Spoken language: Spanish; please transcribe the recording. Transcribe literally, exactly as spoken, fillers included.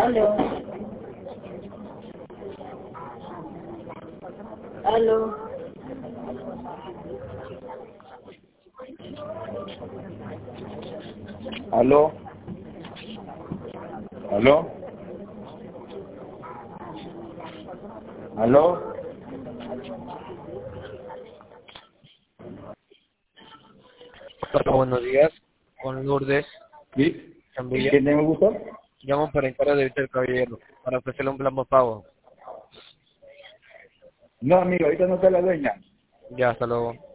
Aló. Aló. Aló. Aló. Aló. Hola, buenos días. Con Lourdes ¿Sí? Zambilla. ¿Quién me gusta? Llamo para encargo de Víctor Caballero, para ofrecerle un plan pago. No, amigo, ahorita no está la dueña. Ya, hasta luego.